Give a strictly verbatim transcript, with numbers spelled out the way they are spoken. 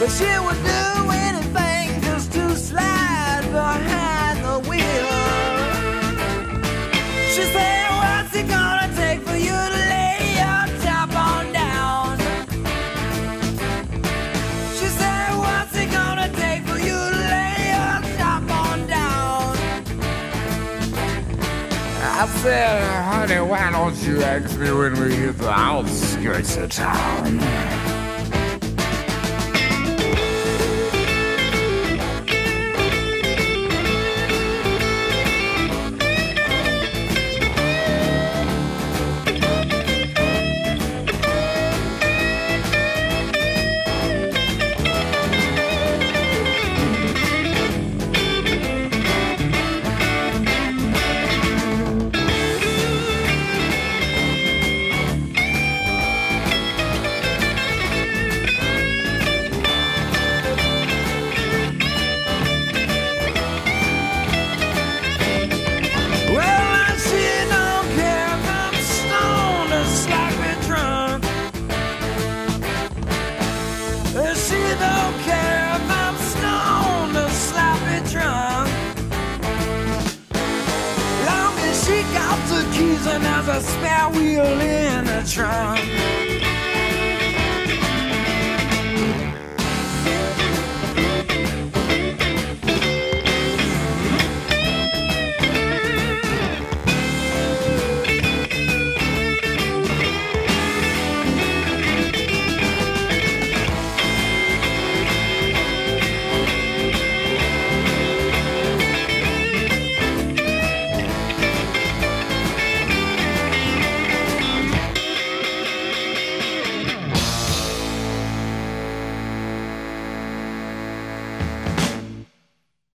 but she would do anything just to slide behind the wheel. She said, what's it gonna take for you to lay your top on down? She said, what's it gonna take for you to lay your top on down? I said, honey, why don't you ask me when we hit the outskirts of town? And there's a spare wheel in the trunk.